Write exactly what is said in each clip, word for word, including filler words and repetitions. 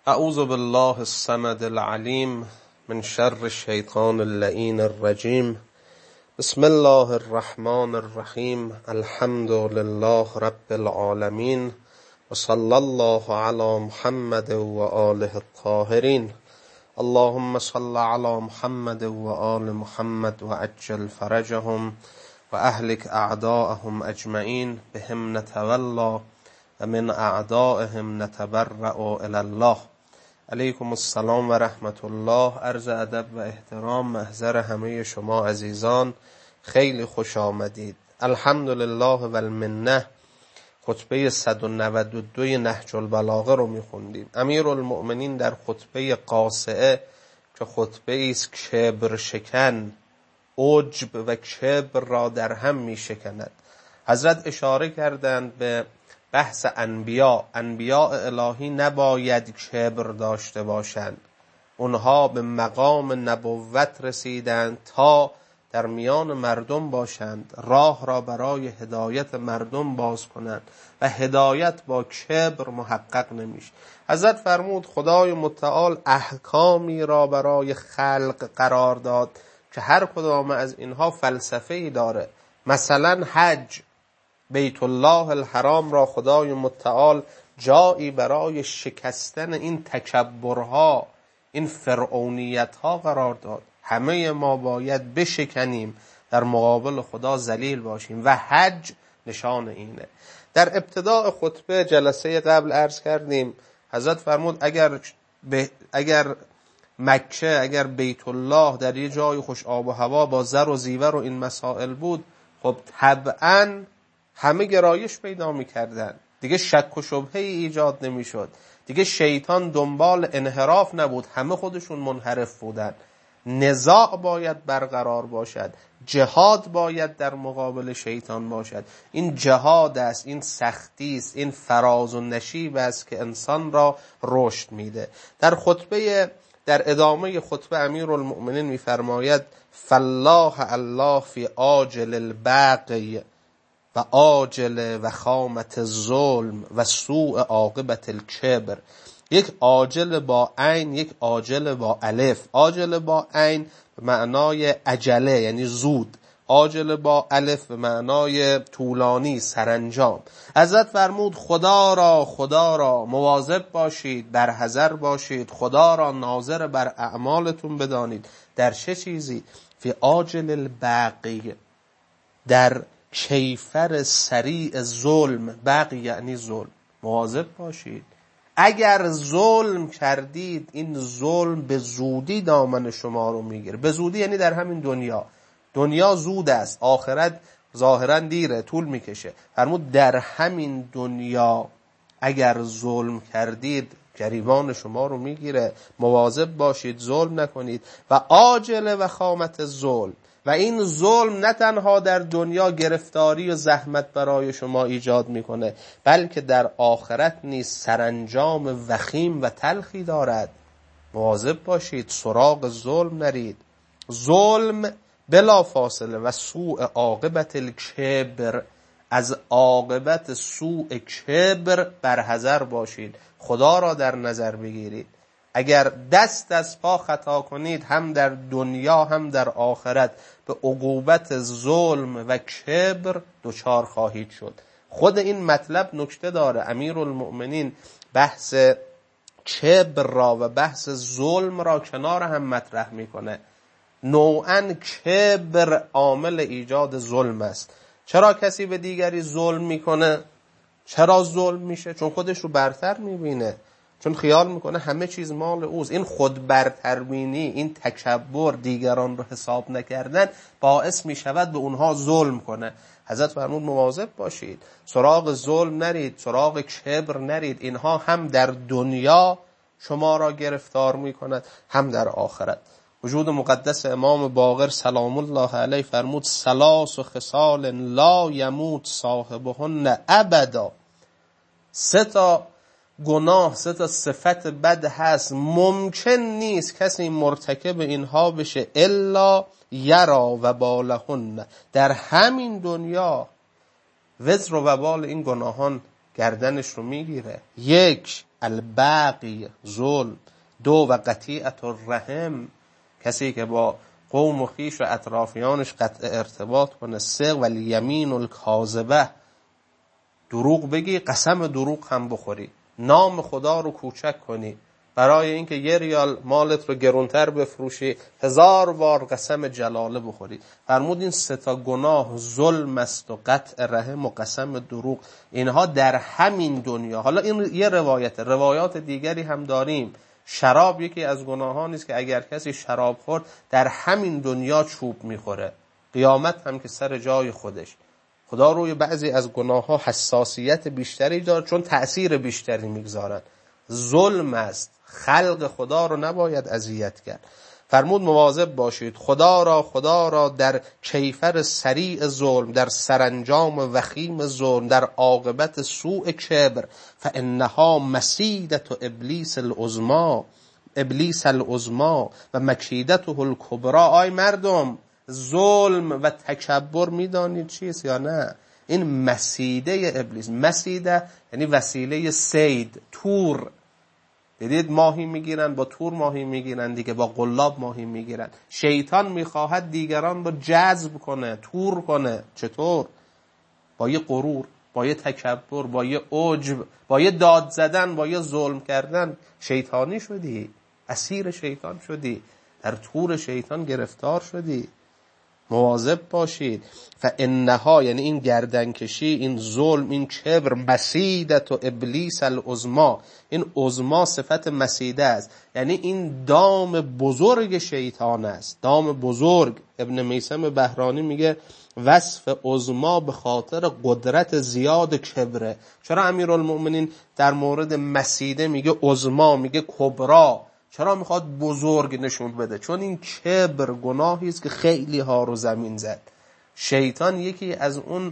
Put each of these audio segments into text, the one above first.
اعوذ بالله الصمد العلیم من شر الشیطان اللعین الرجیم. بسم الله الرحمن الرحیم. الحمد لله رب العالمین و صلی الله علی محمد و آله الطاهرین. اللهم صل علی محمد و آل محمد و عجل فرجهم و اهلک اعداءهم اجمعین بهم نتولا و من اعدائهم نتبرأ الی الله. علیکم السلام و رحمت الله. عرض ادب و احترام محضر همه شما عزیزان، خیلی خوش آمدید. الحمدلله و المنه. خطبه صد و نود و دو نهج البلاغه رو میخوندیم. امیرالمؤمنین در خطبه قاصعه که خطبه است کبر شکن، عجب و کبر را در هم میشکند، حضرت اشاره کردند به بحث انبیا. انبیاء الهی نباید کبر داشته باشند. اونها به مقام نبوت رسیدند تا در میان مردم باشند، راه را برای هدایت مردم باز کنند و هدایت با کبر محقق نمیشه. حضرت فرمود خدای متعال احکامی را برای خلق قرار داد که هر کدام از اینها فلسفه‌ای داره. مثلا حج، بیت الله الحرام را خدای متعال جایی برای شکستن این تکبرها، این فرعونیتها قرار داد. همه ما باید بشکنیم، در مقابل خدا ذلیل باشیم و حج نشان اینه. در ابتداء خطبه جلسه قبل عرض کردیم، حضرت فرمود اگر به اگر مکه، اگر بیت الله در یه جای خوش آب و هوا با زر و زیور و این مسائل بود، خب طبعاً همه گرایش پیدا می‌کردن، دیگه شک و شبهه ایجاد نمی‌شد، دیگه شیطان دنبال انحراف نبود، همه خودشون منحرف بودن. نزاع باید برقرار باشد، جهاد باید در مقابل شیطان باشد. این جهاد است، این سختی است، این فراز و نشیب است که انسان را رشد میده. در خطبه در ادامه خطبه امیرالمؤمنین می‌فرماید فالله الله فی عاجل البغی و عاجل و خامت الظلم و سوء عاقبت الکبر. یک عاجل با عین، یک عاجل با الف. عاجل با عین به معنای عجله یعنی زود، عاجل با الف به معنای طولانی، سرانجام. حضرت فرمود خدا را خدا را مواظب باشید، برحذر باشید، خدا را ناظر بر اعمالتون بدانید. در چه چیزی؟ فی عاجل البغی، در کیفر سریع ظلم. بغی یعنی ظلم. مواظب باشید، اگر ظلم کردید این ظلم به زودی دامن شما رو میگیره. به زودی یعنی در همین دنیا. دنیا زود است، آخرت ظاهرا دیره، طول میکشه. فرمود در همین دنیا اگر ظلم کردید گریبان شما رو میگیره. مواظب باشید، ظلم نکنید. و عاجل و خامت ظلم، و این ظلم نه تنها در دنیا گرفتاری و زحمت برای شما ایجاد میکنه، بلکه در آخرت نیز سرانجام وخیم و تلخی دارد. مواظب باشید، سراغ ظلم نرید. ظلم بلا فاصله و سوء عاقبت الکبر، از عاقبت سوء کبر برحذر باشید، خدا را در نظر بگیرید. اگر دست از پا خطا کنید، هم در دنیا هم در آخرت به عقوبت ظلم و کبر دچار خواهید شد. خود این مطلب نکته داره. امیرالمؤمنین بحث کبر را و بحث ظلم را کنار هم مطرح میکنه. نوعاً کبر عامل ایجاد ظلم است. چرا کسی به دیگری ظلم میکنه؟ چرا ظلم میشه؟ چون خودش رو برتر میبینه، چون خیال میکنه همه چیز مال اوست. این خود برتربینی، این تکبر، دیگران رو حساب نکردن باعث میشود به اونها ظلم کنه. حضرت فرمود مواظب باشید، سراغ ظلم نرید، سراغ کبر نرید. اینها هم در دنیا شما را گرفتار میکند، هم در آخرت. وجود مقدس امام باقر سلام الله علیه فرمود ثلاث خصال لا یموت صاحبهن ابدا. سه تا گناه، سه تا صفت بد هست، ممکن نیست کسی مرتکب اینها بشه الا یرا و بالهن، در همین دنیا وزر و وبال این گناهان گردنش رو میگیره. یک، البغی، ظلم. دو، و قطیعت الرحم، کسی که با قوم و خویش و اطرافیانش قطع ارتباط کنه. سه، و الیمین الکاذبه، دروغ بگی، قسم دروغ هم بخوری، نام خدا رو کوچک کنی برای اینکه یه ریال مالت رو گرونتر بفروشی، هزار بار قسم جلاله بخوری. فرمود این سه تا گناه، ظلم است و قطع رحم و قسم دروغ، اینها در همین دنیا. حالا این یه روایت، روایات دیگری هم داریم. شراب یکی از گناهانی است که اگر کسی شراب خورد در همین دنیا چوب میخوره، قیامت هم که سر جای خودش. خدا روی بعضی از گناه ها حساسیت بیشتری داره چون تأثیر بیشتری میگذارن. ظلم است، خلق خدا رو نباید اذیت کرد. فرمود مواظب باشید، خدا را خدا را در کیفر سریع ظلم، در سرانجام وخیم ظلم، در عاقبت سوء کبر، فانها مسیدة ابلیس العظمی، ابلیس العظمی و مکیدته الکبری. آی مردم، ظلم و تکبر میدانید چیست یا نه؟ این مسیده ابلیس. مسیده یعنی وسیله صید، تور. دیدید ماهی میگیرن، با تور ماهی میگیرن دیگه، با قلاب ماهی میگیرن. شیطان میخواهد دیگران رو جذب کنه، تور کنه. چطور؟ با یه غرور، با یه تکبر، با یه عجب، با یه داد زدن، با یه ظلم کردن. شیطانی شدی، اسیر شیطان شدی، در تور شیطان گرفتار شدی. مواظب باشید. فانها، یعنی این گردنکشی، این ظلم، این کبر، مسیدة و ابلیس العظمی. این عظمی صفت مسیده است، یعنی این دام بزرگ شیطان است، دام بزرگ. ابن میثم بهرانی میگه وصف عظمی به خاطر قدرت زیاد کبره. چرا امیرالمؤمنین در مورد مسیده میگه عظمی، میگه کبرا؟ چرا میخواد بزرگ نشون بده؟ چون این کبر گناهی است که خیلی ها رو زمین زد. شیطان یکی از اون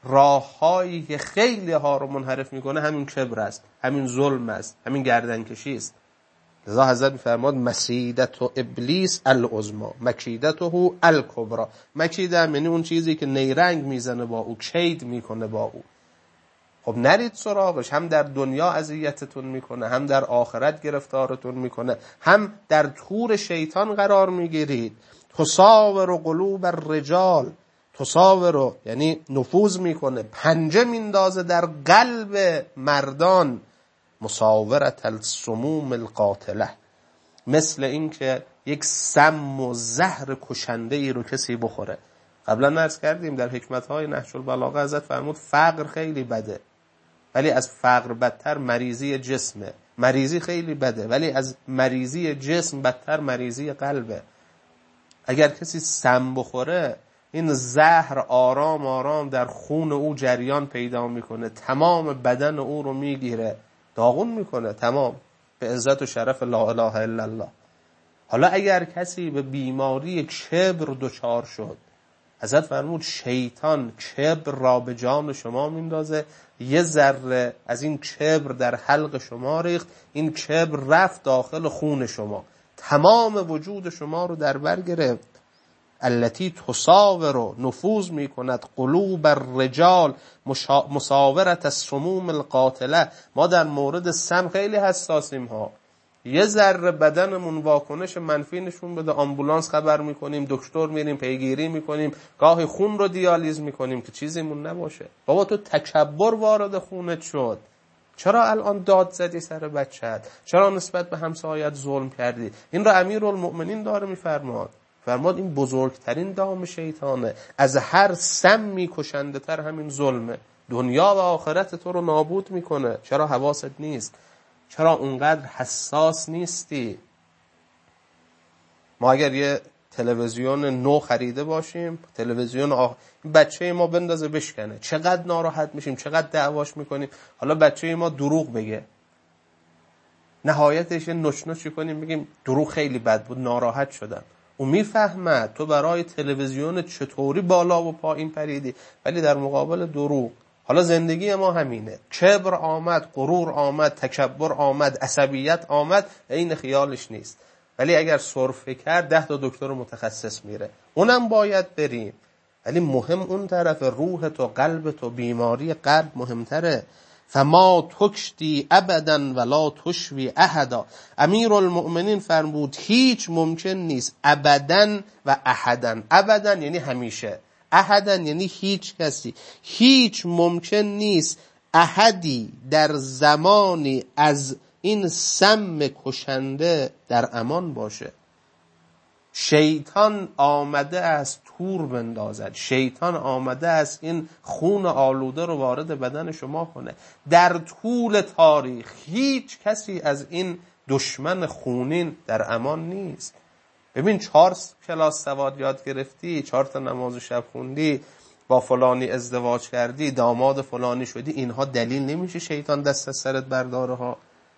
راههایی که خیلی ها رو منحرف میکنه همین کبر است، همین ظلم است، همین گردنکشی است. لذا حضرت میفرماد مسیدة ابلیس العظمی مکیدته الکبری. مکیده یعنی اون چیزی که نیرنگ میزنه با او، کید میکنه با او. خب نرید سراغش، هم در دنیا اذیتتون میکنه، هم در آخرت گرفتارتون میکنه، هم در تور شیطان قرار میگیرید. تصاور قلوب الرجال، تصاور یعنی نفوذ میکنه، پنجه میندازه در قلب مردان. مساورة السموم القاتله، مثل این که یک سم و زهر کشنده ای رو کسی بخوره. قبلا عرض کردیم در حکمت‌های نهج البلاغه حضرت فرمود فقر خیلی بده، ولی از فقر بدتر مریضی جسمه. مریضی خیلی بده، ولی از مریضی جسم بدتر مریضی قلبه. اگر کسی سم بخوره، این زهر آرام آرام در خون او جریان پیدا میکنه، تمام بدن او رو میگیره، داغون میکنه تمام، به عزت و شرف لا اله الا الله. حالا اگر کسی به بیماری کبر دچار شد، حضرت فرمود شیطان کبر را به جان شما میندازه، یه ذره از این کبر در حلق شما ریخت، این کبر رفت داخل خون شما، تمام وجود شما رو در بر گرفت. التي تصاور، نفوذ میکند، قلوب الرجال، مساورة السموم القاتله. ما در مورد سم خیلی حساسیم ها. یه ذره بدنمون واکنش منفی نشون بده، آمبولانس خبر میکنیم، دکتر میریم، پیگیری میکنیم، گاهی خون رو دیالیز میکنیم که چیزیمون نباشه. بابا تو تکبر وارد خونت شد، چرا الان داد زدی سر بچه‌ت؟ چرا نسبت به همسایت ظلم کردی؟ این رو امیرالمؤمنین داره میفرماد. فرماد این بزرگترین دام شیطانه، از هر سمی کشنده تر همین ظلمه، دنیا و آخرت تو رو نابود میکنه. چرا حواست نیست؟ چرا اونقدر حساس نیستی؟ ما اگر یه تلویزیون نو خریده باشیم، تلویزیون آخ... بچه ما بندازه بشکنه، چقدر ناراحت میشیم، چقدر دعواش میکنیم. حالا بچه ما دروغ بگه، نهایتش نچ کنیم بگیم دروغ خیلی بد بود، ناراحت شدم. اون میفهمد تو برای تلویزیون چطوری بالا و پایین پریدی، ولی در مقابل دروغ. حالا زندگی ما همینه، کبر آمد، غرور آمد، تکبر آمد، عصبیت آمد، این خیالش نیست. ولی اگر سرفه کرد ده تا دکتر متخصص میره، اونم باید بریم. ولی مهم اون طرف، روح تو، قلب تو، بیماری قلب مهمتره. فما تکشتی ابدا ولا تشوی احدا. امیرالمؤمنین فرمود هیچ ممکن نیست ابدا و احدا. ابدا یعنی همیشه، احدا یعنی هیچ کسی. هیچ ممکن نیست احدی در زمانی از این سم کشنده در امان باشه. شیطان آمده است تور بندازد، شیطان آمده است این خون آلوده رو وارد بدن شما کنه. در طول تاریخ هیچ کسی از این دشمن خونین در امان نیست. ببین چهار کلاس سواد یاد گرفتی، چهار تا نماز شب خوندی، با فلانی ازدواج کردی، داماد فلانی شدی، اینها دلیل نمیشه شیطان دست از سرت برداره ها.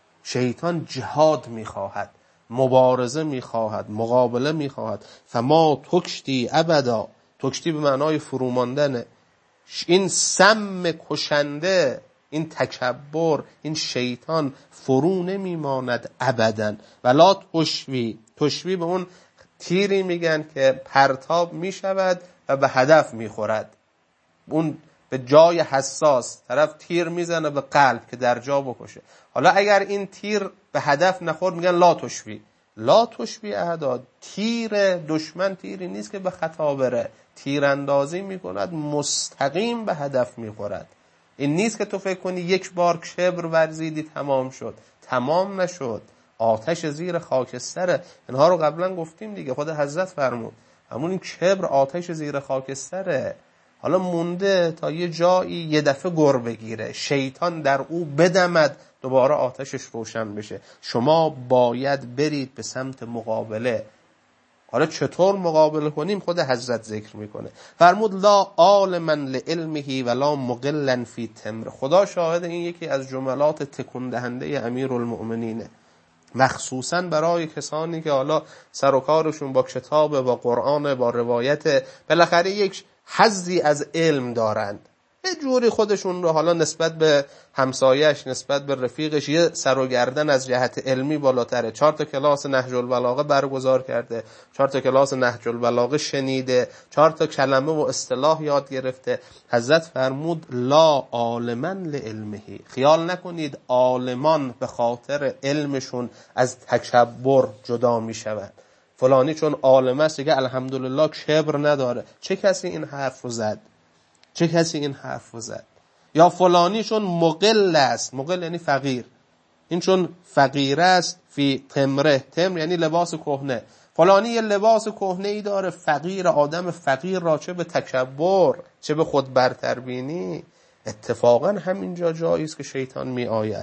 شیطان جهاد میخواهد، مبارزه میخواهد، مقابله میخواهد. فما تکشتی ابدا، تکشتی به معنای فروماندنه. این سم کشنده، این تکبر، این شیطان فرو نمیماند ابدا. ولا تشوی، تشوی به اون تیری میگن که پرتاب میشود و به هدف میخورد. اون به جای حساس طرف تیر میزنه به قلب که در جا بکشه. حالا اگر این تیر به هدف نخورد میگن لا تشوی، لا تشوی احدا. تیر دشمن تیری نیست که به خطا بره، تیر اندازی میکند مستقیم به هدف میخورد. این نیست که تو فکر کنی یک بار کبر ورزیدی تمام شد، تمام نشد. آتش زیر خاکستره. اینها رو قبلا گفتیم دیگه، خود حضرت فرمود همون این کبر آتش زیر خاکستره. حالا مونده تا یه جایی یه دفعه گر بگیره، شیطان در او بدمد، دوباره آتشش روشن بشه. شما باید برید به سمت مقابله. حالا چطور مقابله کنیم خود حضرت ذکر میکنه. فرمود لا عالما لعلمه ولا مقلا فی تمر. خدا شاهد این یکی از جملات تکون دهنده امیرالمؤمنینه، مخصوصا برای کسانی که حالا سر و کارشون با کتاب، با قرآن، با روایت، بالاخره یک حظی از علم دارند. یه جوری خودشون رو حالا نسبت به همسایش، نسبت به رفیقش یه سر و گردن از جهت علمی بالاتره. چهار تا کلاس نهج البلاغه برگزار کرده، چهار تا کلاس نهج البلاغه شنیده، چهار تا کلمه و اصطلاح یاد گرفته. حضرت فرمود لا عالما لعلمه. خیال نکنید عالمان به خاطر علمشون از تکبر جدا می شوند. فلانی چون عالم است دیگه الحمدلله کبر نداره. چه کسی این حرف رو زد؟ چه کسی این حرف رو زد؟ یا فلانی چون مقل است، مقل یعنی فقیر، این چون فقیر است فی تمره، تمر یعنی لباس کهنه، فلانی یه لباس کهنه ای داره، فقیر، آدم فقیر را چه به تکبر، چه به خود برتربینی. اتفاقا همینجا جایی است که شیطان می آید.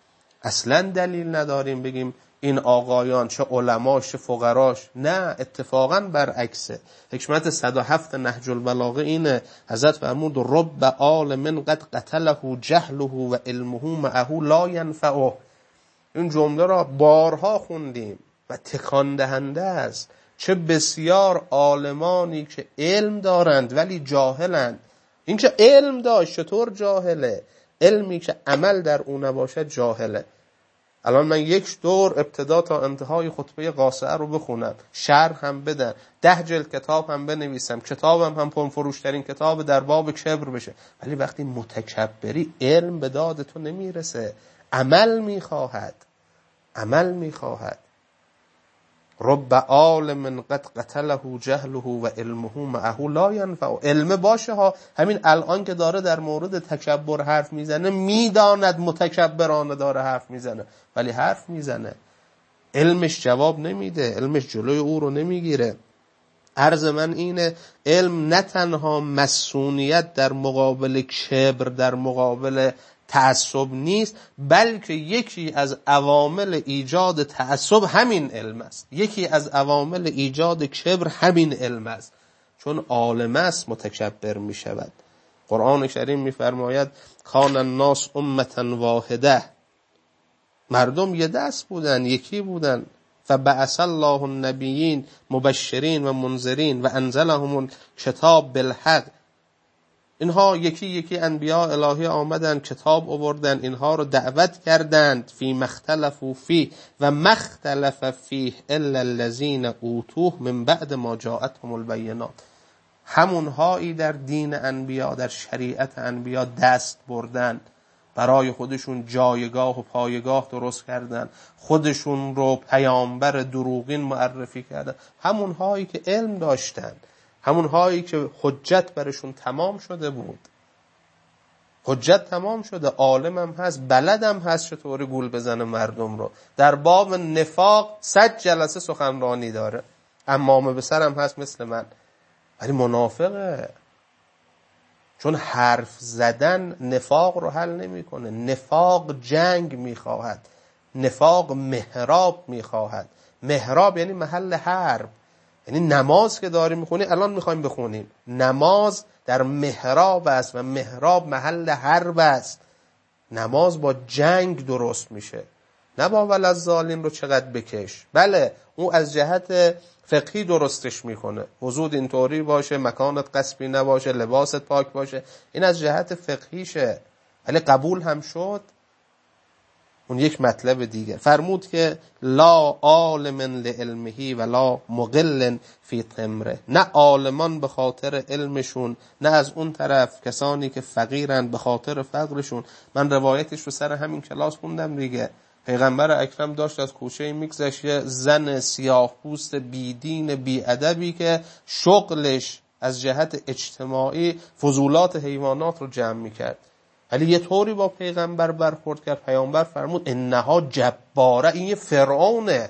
اصلا دلیل نداریم بگیم این آقایان چه علماش چه فقراش، نه، اتفاقا برعکسه. حکمت صد و هفت نهج البلاغه اینه، حضرت فرمود رب عالم قد قتله جهله و علمه معه لا ینفعه. این جمله را بارها خوندیم و تکان دهنده است. چه بسیار عالمانی که علم دارند ولی جاهلند. این که علم داشت چطور جاهله؟ علمی که عمل در اون نباشد جاهله. الان من یک دور ابتدا تا انتهای خطبه قاصعه رو بخونم، شرح هم بدن، ده جلد کتاب هم بنویسم، کتابم هم پرفروشترین کتاب در باب کبر بشه، ولی وقتی متکبری علم به داد تو نمیرسه، عمل میخواهد، عمل میخواهد. رب عالم قد قتله جهله و علمه معه لا ینفع. علم باشه ها، همین الان که داره در مورد تکبر حرف میزنه میداند متکبرانه داره حرف میزنه، ولی حرف میزنه، علمش جواب نمیده، علمش جلوی او رو نمیگیره. عرض من اینه علم نه تنها مسئولیت در مقابل کبر، در مقابل تعصب نیست، بلکه یکی از عوامل ایجاد تعصب همین علم است، یکی از عوامل ایجاد کبر همین علم است. چون عالم است متکبر می شود. قرآن کریم می فرماید کان الناس امتا واحده، مردم یه دست بودن، یکی بودن. فبعث الله النبیین مبشرین و منذرین و انزلهم الکتاب بالحق. اینها یکی یکی انبیاء الهی آمدن، کتاب آوردن، اینها رو دعوت کردند. فی مختلفوا فیه و مختلف فیه الا الذین اوتوه من بعد ما جاءتهم البینات. همونهایی در دین انبیا، در شریعت انبیا دست بردن، برای خودشون جایگاه و پایگاه درست کردن، خودشون رو پیامبر دروغین معرفی کردن، همون هایی که علم داشتن، همون هایی که حجت برشون تمام شده بود. حجت تمام شده، عالمم هست، بلدم هست چطوری گول بزنه مردم رو. در باب نفاق صد جلسه سخنرانی داره، امامه به سرم هست مثل من، ولی منافقه. چون حرف زدن نفاق رو حل نمیکنه. نفاق جنگ میخواهد، نفاق محراب میخواهد. محراب یعنی محل حرب، یعنی نماز که داریم میخونیم، الان میخوایم بخونیم، نماز در محراب است و محراب محل حرب است. نماز با جنگ درست میشه، نه با وللضالین رو چقدر بکش. بله اون از جهت فقهی درستش میکنه، وضوء اینطوری باشه، مکانت قصبی نباشه، لباست پاک باشه، این از جهت فقهیشه، ولی قبول هم شد اون یک مطلب دیگه. فرمود که لا عالم لعلمه ولا مقل فی تمره، نه عالمان به خاطر علمشون، نه از اون طرف کسانی که فقیرن به خاطر فقرشون. من روایتش رو سر همین کلاس خوندم دیگه. پیغمبر اکرم داشت از کوچه میگذشت، یه زن سیاه پوست بیدین بیادبی که شغلش از جهت اجتماعی فضولات حیوانات رو جمع میکرد، ولی یه طوری با پیغمبر برخورد کرد، پیامبر فرمود انها جباره، این یه فرعونه،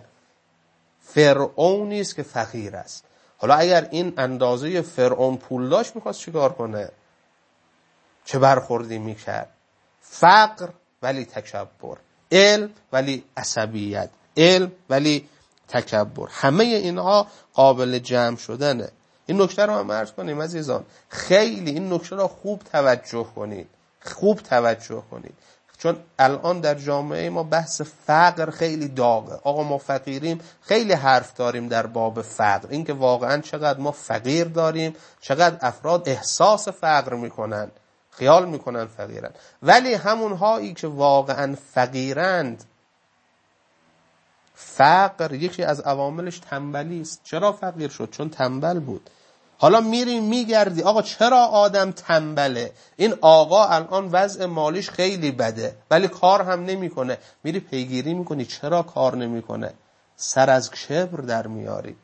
فرعونی است که فقیر است. حالا اگر این اندازه فرعون پول داشت میخواست چیکار کنه؟ چه برخوردی میکرد؟ فقر ولی تکبر، علم ولی عصبیت، علم ولی تکبر، همه اینها قابل جمع شدنه. این نکته رو هم عرض کنیم عزیزان، خیلی این نکته رو خوب توجه کنید، خوب توجه کنید، چون الان در جامعه ما بحث فقر خیلی داغه. آقا ما فقیریم، خیلی حرف داریم در باب فقر، این که واقعا چقدر ما فقیر داریم، چقدر افراد احساس فقر میکنن، خیال میکنن فقیرن، ولی همون هایی که واقعا فقیرند، فقر یکی از عواملش تنبلی است. چرا فقیر شد؟ چون تنبل بود. حالا میری میگردی آقا چرا آدم تنبله؟ این آقا الان وضع مالیش خیلی بده ولی کار هم نمیکنه، میری پیگیری میکنی چرا کار نمیکنه؟ سر از کبر در میاری،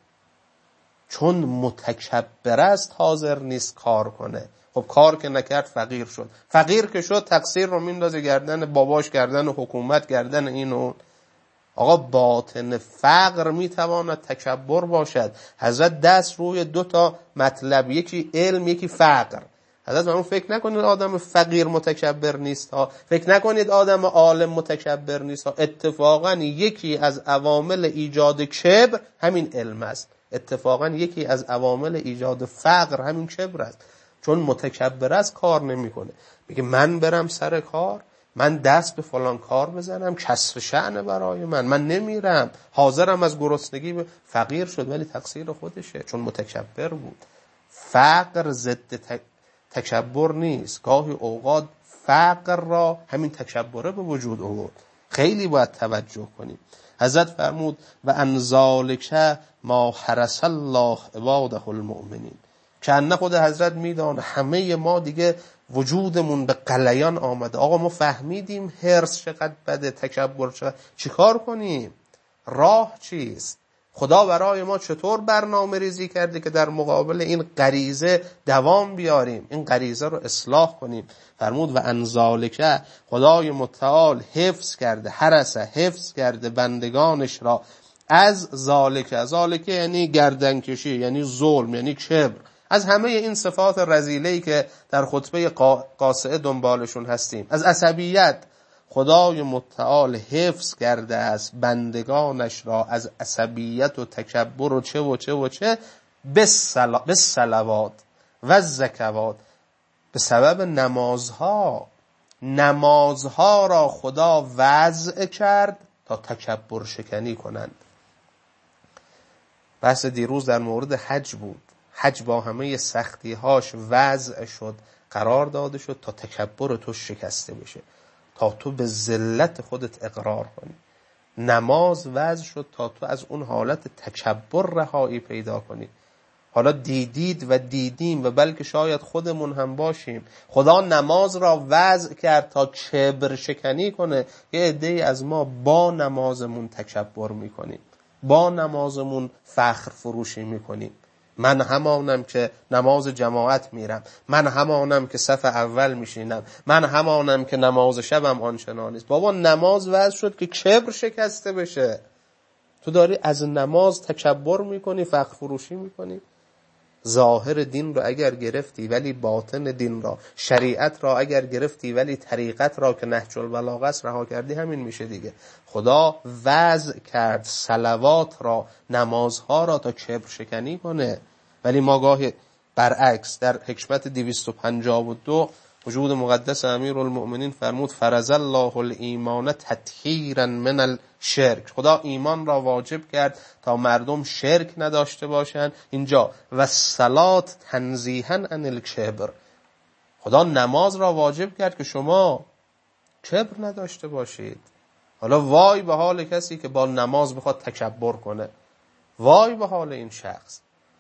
چون متکبر است حاضر نیست کار کنه. خب کار که نکرد فقیر شد، فقیر که شد تقصیر رو میندازه گردن باباش، گردن حکومت، گردن این اون. آقا باطن فقر میتواند تکبر باشد. حضرت دست روی دو تا مطلب، یکی علم یکی فقر. حضرت فرمود فکر نکنید آدم فقیر متکبر نیست ها، فکر نکنید آدم عالم متکبر نیست ها. اتفاقا یکی از عوامل ایجاد کبر همین علم است، اتفاقا یکی از عوامل ایجاد فقر همین کبر است. چون متکبر است کار نمیکنه، میگه من برم سر کار، من دست به فلان کار بزنم، کسر شأن برای من، من نمیرم، حاضرم از گرسنگی به فقیر شد ولی تقصیر خودشه چون متکبر بود. فقر ضد تکبر نیست، گاهی اوقات فقر را همین تکبره به وجود آورد. خیلی باید توجه کنیم. حضرت فرمود و ان ذالک ما حرس الله عباده المؤمنین، که نه خود حضرت میدانه همه ما دیگه وجودمون به قلیان آمده. آقا ما فهمیدیم حرص چقدر بده، تکبر چقدر، چیکار کنیم؟ راه چیست؟ خدا برای ما چطور برنامه ریزی کرده که در مقابل این غریزه دوام بیاریم، این غریزه رو اصلاح کنیم؟ فرمود و ان ذالک، خدای متعال حفظ کرده، حرس حفظ کرده بندگانش را از ذالک. ذالک یعنی گردنکشی، یعنی ظلم، یعنی کبر، از همه این صفات رذیله‌ای که در خطبه قاصعه دنبالشون هستیم، از عصبیت. خدای متعال حفظ کرده از بندگانش را از عصبیت و تکبر و چه و چه و چه، به صلوات و زکوات، به سبب نمازها. نمازها را خدا وضع کرد تا تکبر شکنی کنند. بحث دیروز در مورد حج بود. حج با همه سختی‌هاش وضع شد، قرار داده شد تا تکبر تو شکسته بشه، تا تو به ذلت خودت اقرار کنی. نماز وضع شد تا تو از اون حالت تکبر رهایی پیدا کنی. حالا دیدید و دیدیم و بلکه شاید خودمون هم باشیم. خدا نماز را وضع کرد تا کبر شکنی کنه. یه عده‌ای از ما با نمازمون تکبر میکنیم، با نمازمون فخر فروشی میکنیم. من همانم که نماز جماعت میرم، من همانم که صف اول میشینم، من همانم که نماز شبم آنچنان نیست. بابا نماز وضع شد که کبر شکسته بشه. تو داری از نماز تکبر میکنی، فخر فروشی میکنی. ظاهر دین را اگر گرفتی ولی باطن دین را، شریعت را اگر گرفتی ولی طریقت را که نهج البلاغه است رها کردی، همین میشه دیگه. خدا وضع کرد صلوات را، نمازها را تا کبر شکنی کنه. ولی ما گاهی برعکس. در حکمت دویست و پنجاه و دو وجود مقدس امیرالمؤمنین فرمود فرض الله الایمان تطهیرا من الشرک. خدا ایمان را واجب کرد تا مردم شرک نداشته باشند. اینجا و صلات تنزیها عن الکبر. خدا نماز را واجب کرد که شما کبر نداشته باشید. حالا وای به حال کسی که با نماز بخواد تکبر کنه، وای به حال این شخص.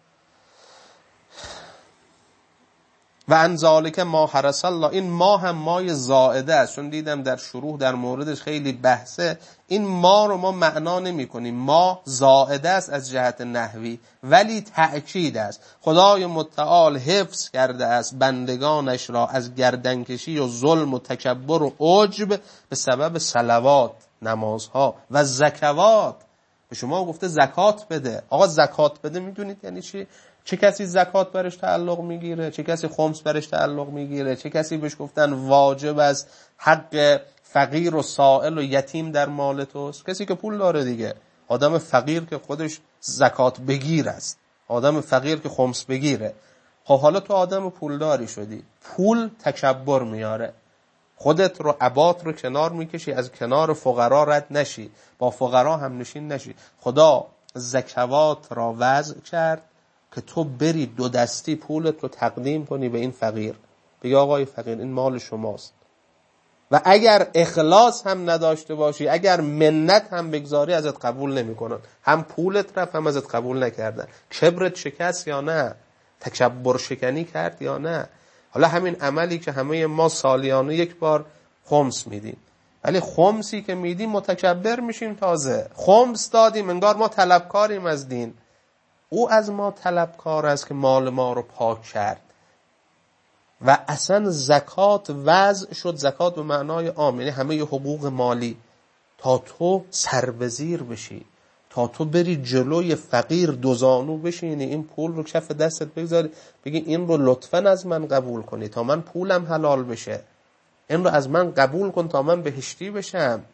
و انذالک ما حرس الله، این ما هم مای زائده است. چون دیدم در شروح در موردش خیلی بحثه. این ما رو ما معنا نمی کنیم. ما زائده است از جهت نحوی ولی تأکید است. خدای متعال حفظ کرده است بندگانش را از گردنکشی و ظلم و تکبر و عجب به سبب صلوات، نمازها و زکوات. به شما گفته زکات بده. آقا زکات بده میدونید یعنی چی؟ چه کسی زکات برش تعلق میگیره؟ چه کسی خمس برش تعلق میگیره؟ چه کسی بهش گفتن واجب از حق فقیر و سائل و یتیم در مال توست؟ کسی که پول داره دیگه. آدم فقیر که خودش زکات بگیر است، آدم فقیر که خمس بگیره. خب حالا تو آدم پولداری شدی، پول تکبر میاره، خودت رو عبات رو کنار میکشی، از کنار فقرا رد نشی، با فقرا هم نشین نشی. خدا زکوات را وضع کرد که تو بری دو دستی پولت رو تقدیم کنی به این فقیر، بگی آقای فقیر این مال شماست. و اگر اخلاص هم نداشته باشی، اگر منت هم بگذاری، ازت قبول نمی کنن. هم پولت رفت هم ازت قبول نکردن. کبرت شکست یا نه؟ تکبر شکنی کرد یا نه؟ حالا همین عملی که همه ما سالیانه یک بار خمس میدیم، ولی خمسی که میدیم متکبر میشیم. تازه خمس دادیم انگار ما طلبکاریم از دین. او از ما طلبکار است که مال ما رو پاک کرد. و اصلا زکات وضع شد، زکات به معنای عام، یعنی همه حقوق مالی، تا تو سربزیر بشی، تا تو بری جلوی فقیر دوزانو بشینی، این پول رو کف دستت بگذاری، بگی این رو لطفاً از من قبول کنی تا من پولم حلال بشه، این رو از من قبول کن تا من بهشتی بشم.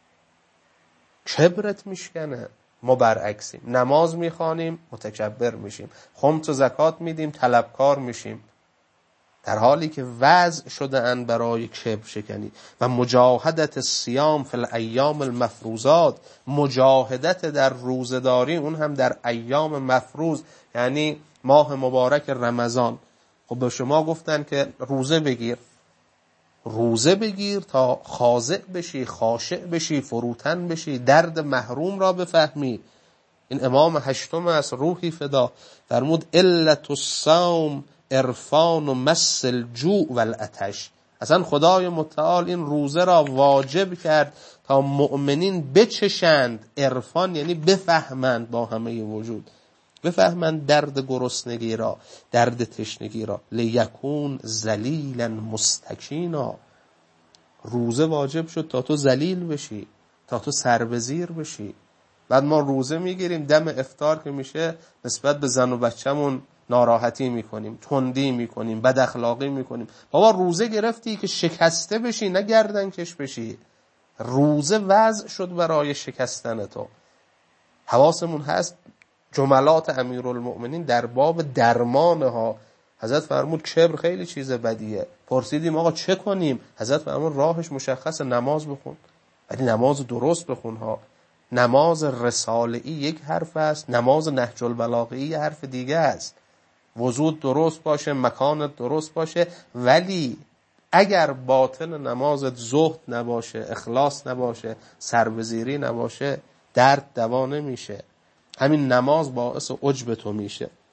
کبرت میشکنه. ما برعکسیم. نماز میخوانیم متکبر میشیم، خمس و زکات میدیم طلبکار میشیم، در حالی که وضع شده ان برای کبر شکنی. و مجاهدت الصیام فی الایام المفروضات، مجاهدت در روزداری، اون هم در ایام مفروض، یعنی ماه مبارک رمضان. خب به شما گفتن که روزه بگیر، روزه بگیر تا خاضع بشی، خاشع بشی، فروتن بشی، درد محروم را بفهمی. این امام هشتم از روحی فدا فرمود علت الصوم عرفان و مس الجوع و العطش. اصلا خدای متعال این روزه را واجب کرد تا مؤمنین بچشند. عرفان یعنی بفهمند، با همه وجود بفهمند درد گرسنگی را، درد تشنگی را. لیکون ذلیلا مستکینا. روزه واجب شد تا تو ذلیل بشی، تا تو سربزیر بشی. بعد ما روزه میگیریم، دم افطار که میشه نسبت به زن و بچه‌مون ناراحتی میکنیم، تندی میکنیم، بد اخلاقی میکنیم. بابا روزه گرفتی که شکسته بشی، نه گردن کش بشی. روزه وضع شد برای شکستن تو. حواسمون هست جملات امیرالمؤمنین در باب درمان ها. حضرت فرمود کبر خیلی چیز بدیه. پرسیدیم آقا چه کنیم؟ حضرت فرمود راهش مشخص، نماز بخون، ولی نماز درست بخون ها. نماز رساله‌ای یک حرف است، نماز نهج البلاغه یک حرف دیگه است. وضو درست باشه، مکانت درست باشه، ولی اگر باطن نمازت زهد نباشه، اخلاص نباشه، سربزیری نباشه، درد دوا نمیشه. همین نماز باعث عجب تو میشه.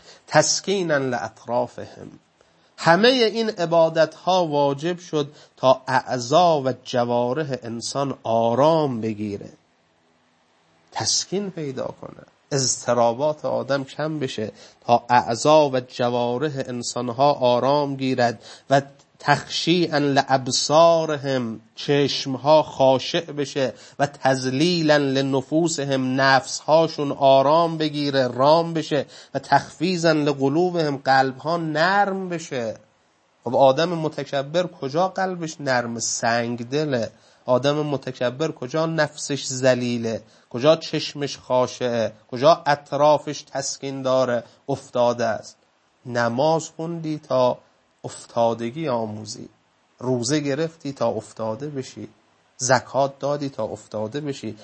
تسکینا لاطرافهم. همه این عبادت ها واجب شد تا اعضا و جوارح انسان آرام بگیره، تسکین پیدا کنه، اضطرابات آدم کم بشه، تا اعضا و جوارح انسان ها آرام گیرد و تخشیعا لابصارهم، چشم ها خاشع بشه، و تذلیلا لنفوسهم، نفس هاشون آرام بگیره، رام بشه، و تخفیضا لقلوبهم، قلب ها نرم بشه. خب آدم متکبر کجا قلبش نرم سنگ دله؟ آدم متکبر کجا نفسش ذلیله؟ کجا چشمش خاشعه؟ کجا اطرافش تسکین داره؟ افتاده است. نماز خوندی تا افتادگی آموزی، روزه گرفتی تا افتاده بشی، زکات دادی تا افتاده بشی.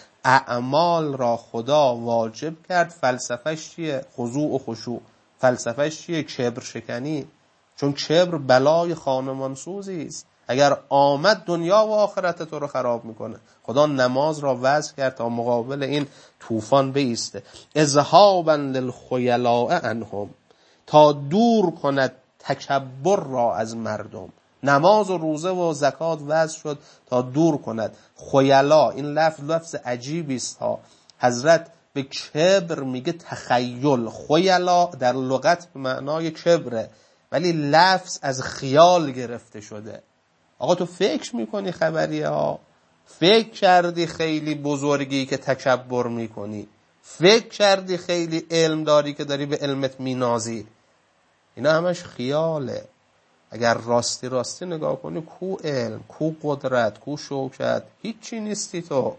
اعمال را خدا واجب کرد. فلسفهش چیه؟ خضوع و خشوع. فلسفهش چیه؟ کبر شکنی. چون کبر بلای خانمان سوزی است. اگر آمد دنیا و آخرت تو رو خراب میکنه. خدا نماز را وضع کرد تا مقابل این طوفان بایسته. اذهابا للخیلاء عنهم، تا دور کند تکبر را از مردم. نماز و روزه و زکات وضع شد تا دور کند خیلا. این لفظ لفظ عجیبی است ها. حضرت به کبر میگه تخیل. خیلا در لغت به معنای کبره، ولی لفظ از خیال گرفته شده. آقا تو فکر میکنی خبریه ها؟ فکر کردی خیلی بزرگی که تکبر میکنی؟ فکر کردی خیلی علم داری که داری به علمت مینازی؟ اینا همش خیاله. اگر راستی راستی نگاه کنی، کو علم، کو قدرت، کو شوکت، هیچی نیستی تو.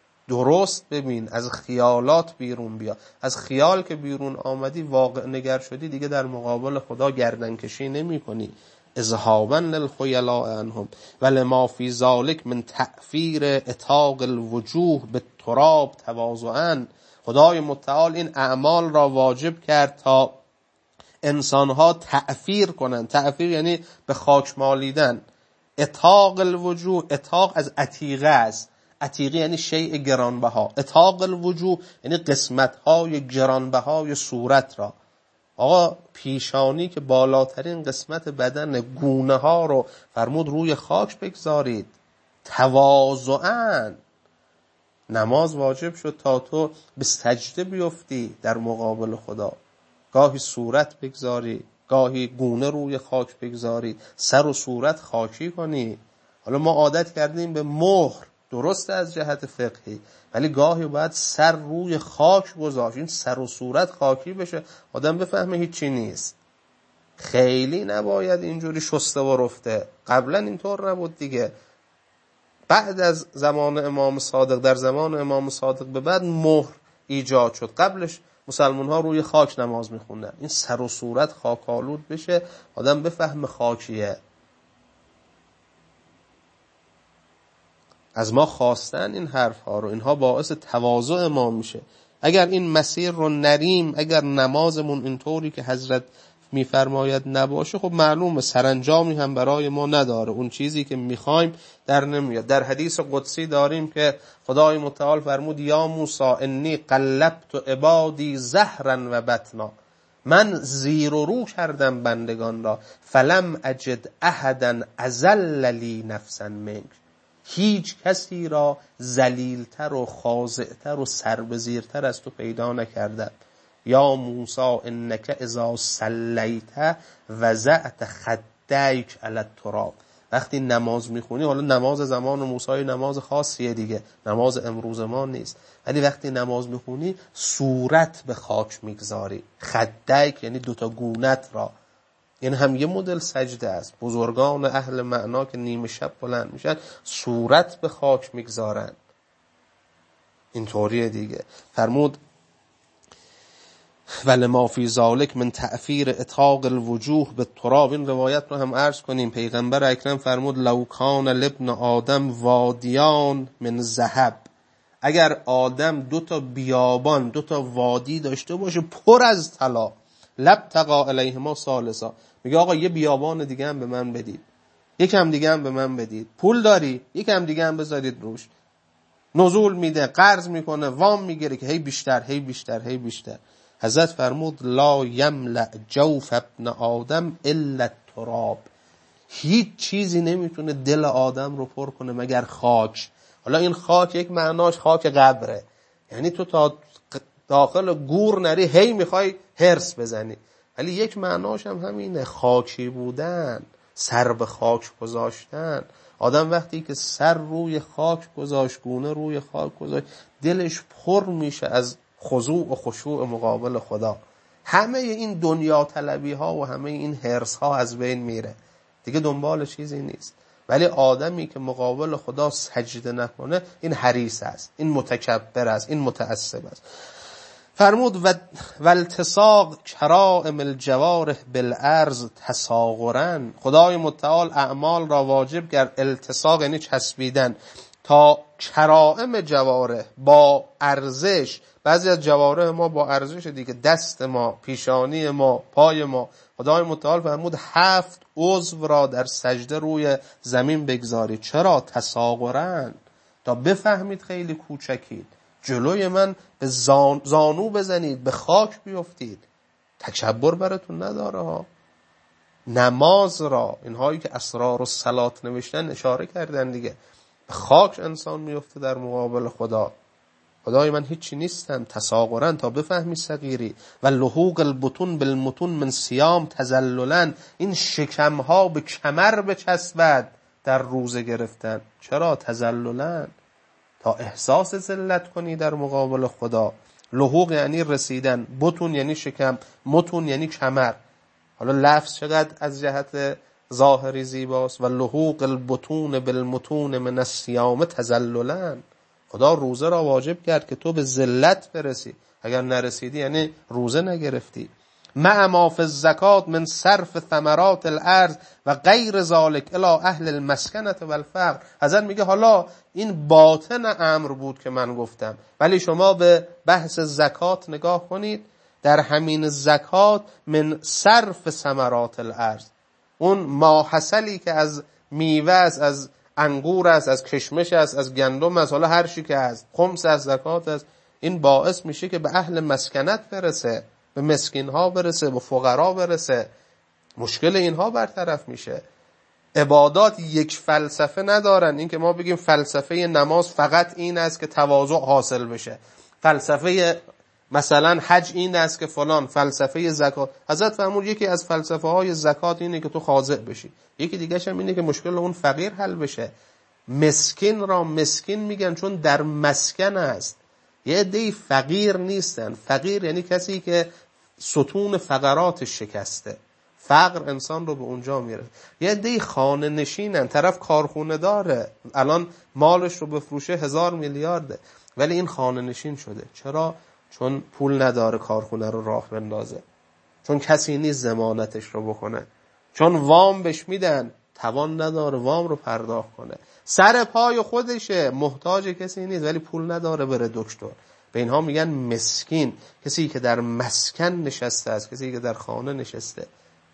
درست ببین، از خیالات بیرون بیا. از خیال که بیرون آمدی، واقع نگر شدی، دیگه در مقابل خدا گردن کشی نمی کنی. اذهابا للخیلاء عنهم ولما فی ذلک من تعفیر اطاق الوجوه بالتراب تواضعا. خدای متعال این اعمال را واجب کرد تا انسانها تعفیر کنن. تعفیر یعنی به خاک مالیدن. اطاق الوجوه، اطاق از عتیقه است. عتیقه یعنی شیء گرانبها. اطاق الوجوه یعنی قسمت‌های گرانبهای صورت را. آقا پیشانی که بالاترین قسمت بدن، گونه ها رو فرمود روی خاک بگذارید تواضعاً. نماز واجب شد تا تو به سجده بیفتی در مقابل خدا. گاهی صورت بگذاری، گاهی گونه روی خاک بگذاری، سر و صورت خاکی کنی. حالا ما عادت کردیم به مهر، درست از جهت فقهی، ولی گاهی باید سر روی خاک گذاشت، این سر و صورت خاکی بشه، آدم بفهمه هیچی نیست. خیلی نباید اینجوری شسته و رفته. قبلا اینطور نبود دیگه. بعد از زمان امام صادق، در زمان امام صادق به بعد مهر ایجاد شد. قبلش مسلمان ها روی خاک نماز میخوندن. این سر و صورت خاکالود بشه، آدم بفهمه خاکیه. از ما خواستن این حرف ها رو، اینها باعث تواضع ما میشه. اگر این مسیر رو نریم، اگر نمازمون اینطوری که حضرت میفرماید نباشه، خب معلومه سرانجامی هم برای ما نداره. اون چیزی که میخوایم در نمیاد. در حدیث قدسی داریم که خدای متعال فرمود یا موسی انی قلبت عبادی زهرا و بطنا. من زیر و رو کردم بندگان را، فلم اجد احدا اذل لی نفسا منک. هیچ کسی را ذلیلتر و خاضعتر و سربزیرتر از تو پیدا نکردم. یا موسی انک اذا صلیت وضعت خدیک علی التراب. وقتی نماز میخونی، حالا نماز زمان موسی نماز خاصیه دیگه، نماز امروز ما نیست، ولی وقتی نماز میخونی صورت به خاک میگذاری. خدیک یعنی دوتا گونت را. این هم یه مدل سجده است. بزرگان اهل معنا که نیمه شب بلند میشن صورت به خاک میگذارن. اینطوریه دیگه. فرمود ولما فی ذلک من تعفیر اطاق الوجوه بالتراب. این روایت رو هم عرض کنیم. پیغمبر اکرم فرمود لو کان لابن آدم وادیان من ذهب. اگر آدم دو تا بیابان، دو تا وادی داشته باشه پر از طلا، لبتقا علیهما ثالثا. میگه آقا یه بیابان دیگه هم به من بدید، یکم دیگه هم به من بدید. پول داری؟ یکم دیگه هم بذارید روش. نزول میده، قرض میکنه، وام میگیره که هی بیشتر هی بیشتر هی بیشتر. حضرت فرمود لا یملأ جوف ابن آدم الا التراب. هیچ چیزی نمیتونه دل آدم رو پر کنه مگر خاک. حالا این خاک یک معناش خاک قبره، یعنی تو تا داخل گور نری هی میخوای هرس بزنی، ولی یک معناش هم همینه، خاکی بودن، سر به خاک گذاشتن. آدم وقتی که سر روی خاک گذاشت، گونه روی خاک گذاشت، دلش پر میشه از خضوع و خشوع مقابل خدا. همه این دنیا طلبی ها و همه این هرس ها از بین میره، دیگه دنبال چیزی نیست. ولی آدمی که مقابل خدا سجده نکنه، این حریص است، این متکبر است، این متعصب است. فرمود و والتصاق کرائم الجوارح بالارض تساغرا. خدای متعال اعمال را واجب کرد، التصاق یعنی چسبیدن، تا کرائم جوارح با ارزش. بعضی از جوارح ما با ارزش دیگه، دست ما، پیشانی ما، پای ما. خدای متعال فرمود هفت عضو را در سجده روی زمین بگذارید. چرا؟ تساغرن، تا بفهمید خیلی کوچکید، جلوی من به زان... زانو بزنید، به خاک بیفتید. تکبر براتون نداره ها. نماز را اینهایی که اسرار و صلات نوشتن اشاره کردن دیگه، به خاک انسان میفته در مقابل خدا. خدای من هیچی نیستم، تساغرن، تا بفهمی صغیری. و لحوق البطون بالمتون من صیام تذللا. این شکم ها به کمر بچسبد در روزه گرفتن. چرا؟ تذللا، تا احساس ذلت کنی در مقابل خدا. لحوق یعنی رسیدن، بطون یعنی شکم، متون یعنی کمر. حالا لفظ چقدر از جهت ظاهری زیباست. و لحوق البطون بالمتون من الصیام تذللا. خدا روزه را واجب کرد که تو به ذلت برسی، اگر نرسیدی یعنی روزه نگرفتی. مع ما فی الزکات من صرف ثمرات الارض و غیر ذالک الی اهل المسکنه و الفقر. حضرت میگه حالا این باطن امر بود که من گفتم، ولی شما به بحث زکات نگاه کنید. در همین زکات من صرف ثمرات الارض، اون ماحصلی که از میوه است، از انگور است، از کشمش است، از گندم است، حالا هر چی که هست، خمس از زکات است. این باعث میشه که به اهل مسکنت برسه، به مسکین ها برسه، به فقرا برسه، مشکل اینها برطرف میشه. عبادات یک فلسفه ندارن. این که ما بگیم فلسفه نماز فقط این است که تواضع حاصل بشه، فلسفه مثلا حج این است که فلان، فلسفه زکات. حضرت فرمود یکی از فلسفه های زکات اینه که تو خاضع بشی، یکی دیگه هم اینه که مشکل اون فقیر حل بشه. مسکین را مسکین میگن چون در مسکن است. یه عده‌ای فقیر نیستن. فقیر یعنی کسی که ستون فقراتش شکسته، فقر انسان رو به اونجا میره. یه عده‌ای خانه نشینن، طرف کارخونه داره، الان مالش رو بفروشه هزار میلیارده، ولی این خانه نشین شده. چرا؟ چون پول نداره کارخونه رو راه بندازه، چون کسی نیست ضمانتش رو بکنه، چون وام بهش میدن توان نداره وام رو پرداخت کنه، سر پای خودشه، محتاج کسی نیست ولی پول نداره بره دکتر. به اینها میگن مسکین، کسی که در مسکن نشسته است، کسی که در خانه نشسته.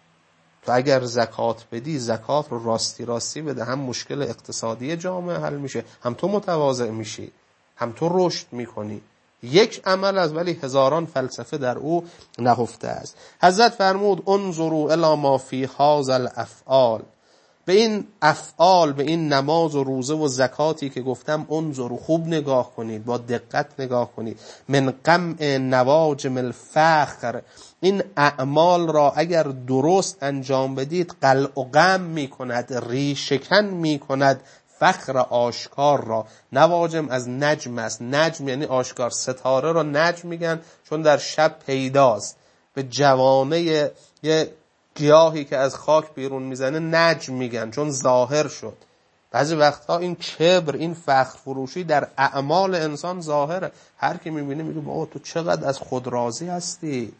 تو اگر زکات بدی، زکات رو راستی راستی بده، هم مشکل اقتصادی جامعه حل میشه، هم تو متواضع میشی، هم تو رشد میکنی. یک عمل است ولی هزاران فلسفه در او نهفته است. حضرت فرمود انظروا الی ما فی هذا الافعال. به این افعال، به این نماز و روزه و زکاتی که گفتم انظروا، خوب نگاه کنید، با دقت نگاه کنید. من قمع نواجم الفخر، این اعمال را اگر درست انجام بدید قلع و قم می کند، ریشکن می کند فخر آشکار را. نواجم از نجم است، نجم یعنی آشکار. ستاره را نجم میگن چون در شب پیداست. به جوانه یه گیاهی که از خاک بیرون میزنه نجم میگن چون ظاهر شد. بعضی وقتها این کبر، این فخر فروشی در اعمال انسان ظاهره. هر کی میبینه میگه بابا تو چقدر از خود راضی هستی،